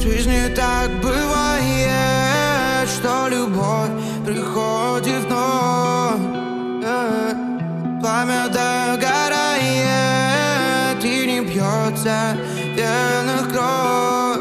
жизни так бывает, что любовь приходит вновь. Пламя догорает и не бьется в венах кровь.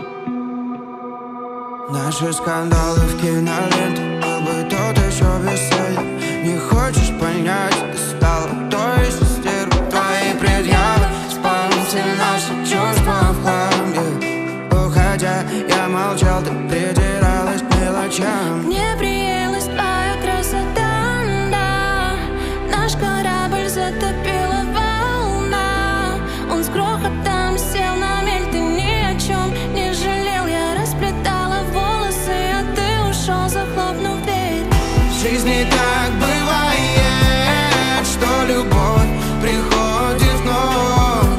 Наши скандалы в киноленте, был бы тот еще веселье. Не хочешь понять, ты стала той же стервой. Твои предъявы, исполнитель наши чувства в хлам. Уходя, я молчал, ты придиралась к мелочам. Мне приелась твоя красота, да. Наш корабль затопила волна. Он с грохотом сел на мель, ты ни о чем не жалел. Я расплетала волосы, а ты ушел, захлопнув дверь. В жизни так бывает, что любовь приходит вновь.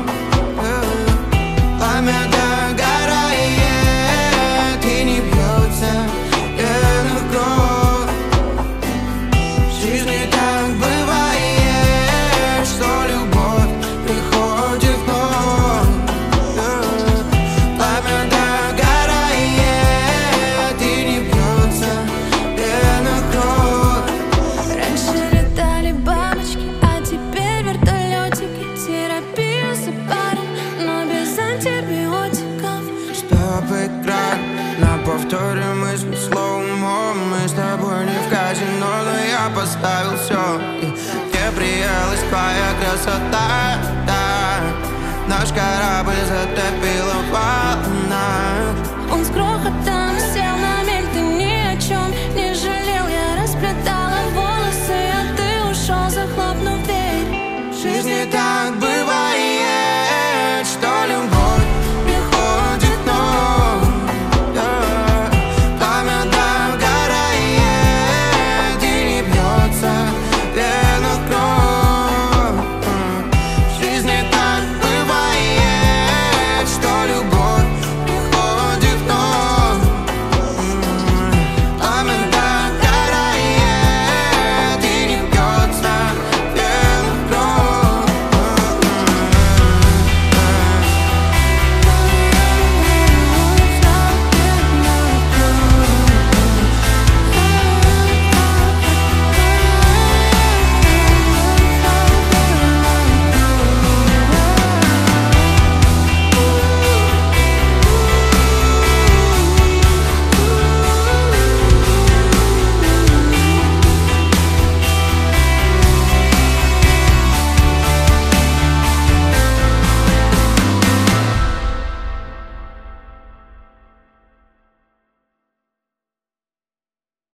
Пламя догорает и не бьется в венах кровь. В жизни так бывает, что любовь приходит вновь. Пламя догорает и не бьется в венах кровь. Раньше летали бабочки, а теперь вертолетики. Терапия за паром, но без антибиотиков. Стоп экран, на повторе мысли слоумо. Мы с тобой не в казино, но я поставил все. И мне приелась твоя красота, да. Наш корабль затопила